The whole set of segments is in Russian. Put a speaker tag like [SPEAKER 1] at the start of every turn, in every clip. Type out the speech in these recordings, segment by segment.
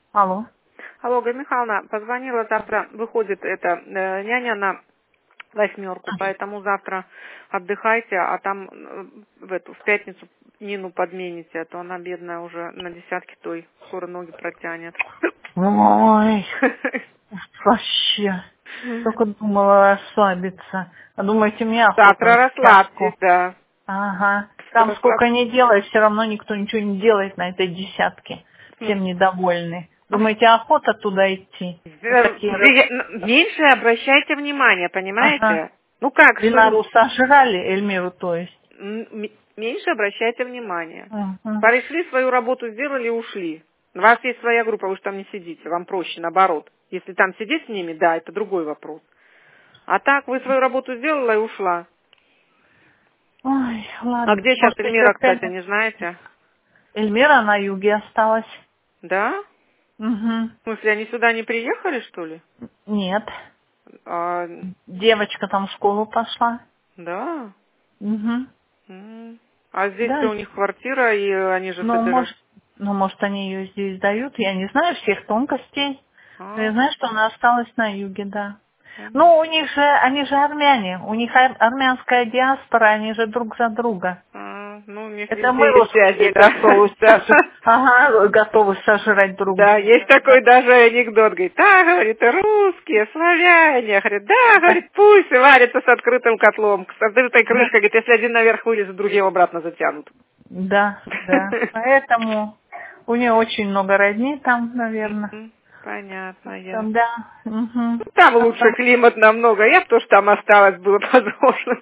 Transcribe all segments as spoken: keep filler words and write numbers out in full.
[SPEAKER 1] Алло.
[SPEAKER 2] Алло, Ольга Михайловна, позвонила, завтра выходит эта э, няня на восьмерку, поэтому завтра отдыхайте, а там э, в эту в пятницу Нину подмените, а то она бедная уже на десятке той скоро ноги протянет.
[SPEAKER 1] Ой, вообще. Только думала расслабиться. А думаете, мне охота
[SPEAKER 2] Завтра
[SPEAKER 1] на
[SPEAKER 2] расслабьтесь,
[SPEAKER 1] десятку?
[SPEAKER 2] да.
[SPEAKER 1] Ага. Там сколько ни делай, все равно никто ничего не делает на этой десятке. Всем недовольны. Думаете, охота туда идти? Вот такие...
[SPEAKER 2] Меньше обращайте внимание,
[SPEAKER 1] Ага.
[SPEAKER 2] понимаете? Ну как, что...
[SPEAKER 1] Динару сожрали, Эльмиру, то есть.
[SPEAKER 2] М- Меньше обращайте внимание.
[SPEAKER 1] Ага.
[SPEAKER 2] Пришли, свою работу сделали и ушли. У вас есть своя группа, вы же там не сидите, вам проще, наоборот. Если там сидеть с ними, да, это другой вопрос. А так, вы свою работу сделала и ушла.
[SPEAKER 1] Ой,
[SPEAKER 2] А
[SPEAKER 1] ладно.
[SPEAKER 2] где сейчас
[SPEAKER 1] Может, еще
[SPEAKER 2] Эльмира, кстати,
[SPEAKER 1] пять...
[SPEAKER 2] не знаете?
[SPEAKER 1] Эльмира на юге осталась.
[SPEAKER 2] Да?
[SPEAKER 1] Угу.
[SPEAKER 2] В смысле, они сюда не приехали, что ли?
[SPEAKER 1] Нет.
[SPEAKER 2] А,
[SPEAKER 1] Девочка там в школу пошла.
[SPEAKER 2] да.
[SPEAKER 1] Угу.
[SPEAKER 2] М. А
[SPEAKER 1] Да.
[SPEAKER 2] здесь-то у них квартира, и они же
[SPEAKER 1] Ну,
[SPEAKER 2] собирают.
[SPEAKER 1] может, ну, может, они ее здесь дают. Я не знаю всех тонкостей. Но я
[SPEAKER 2] А,
[SPEAKER 1] знаю, что она осталась на юге, да.
[SPEAKER 2] понятно.
[SPEAKER 1] Ну, у них же, они же армяне. У них ар- армянская диаспора, они же друг за друга.
[SPEAKER 2] А, ну, у них
[SPEAKER 1] Это
[SPEAKER 2] везде
[SPEAKER 1] мы,
[SPEAKER 2] есть связи,
[SPEAKER 1] русские, готовы
[SPEAKER 2] да.
[SPEAKER 1] сожрать. Ага, готовы сожрать друг
[SPEAKER 2] Да, есть
[SPEAKER 1] друга.
[SPEAKER 2] такой даже анекдот, говорит, да, говорит, русские, славяне, говорит, да,
[SPEAKER 1] Да.
[SPEAKER 2] говорит, пусть варится с открытым котлом, с открытой
[SPEAKER 1] Да.
[SPEAKER 2] крышкой, говорит, если один наверх вылезет, другие обратно затянут.
[SPEAKER 1] Да, да. Поэтому у нее очень много родни там, наверное.
[SPEAKER 2] Мгм, понятно, я.
[SPEAKER 1] Там, да. Угу.
[SPEAKER 2] Ну, там лучше климат намного, я бы тоже там осталась, было бы возможность.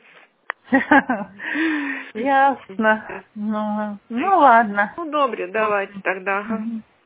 [SPEAKER 1] Ясно. Ну, ну ладно.
[SPEAKER 2] Ну, добре, давайте тогда. Ага.
[SPEAKER 1] Мгм.